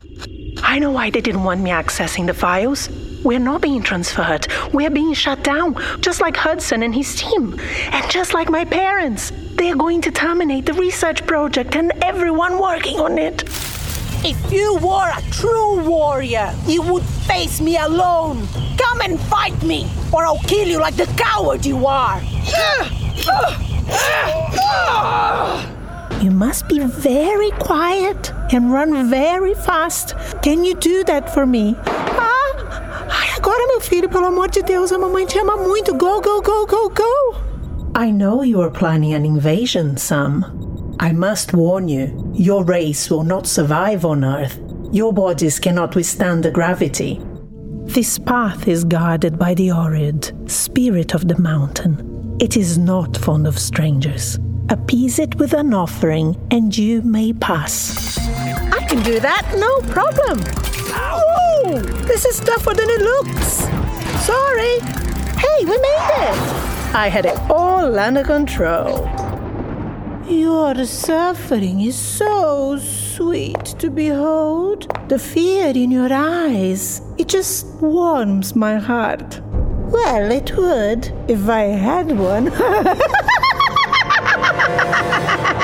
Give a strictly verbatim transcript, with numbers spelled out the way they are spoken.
I know why they didn't want me accessing the files. We're not being transferred. We're being shut down, just like Hudson and his team. And just like my parents. They're going to terminate the research project and everyone working on it. If you were a true warrior, you would face me alone. Come and fight me, or I'll kill you like the coward you are. You must be very quiet and run very fast. Can you do that for me? Ah, ai, agora, meu filho, pelo amor de Deus, a mamãe te ama muito. Go, go, go, go, go. I know you are planning an invasion, Sam. I must warn you, your race will not survive on Earth. Your bodies cannot withstand the gravity. This path is guarded by the Orid, spirit of the mountain. It is not fond of strangers. Appease it with an offering, and you may pass. I can do that, no problem. Whoa! This is tougher than it looks. Sorry. Hey, we made it. I had it all under control. Your suffering is so sweet to behold. The fear in your eyes, it just warms my heart. Well, it would if I had one.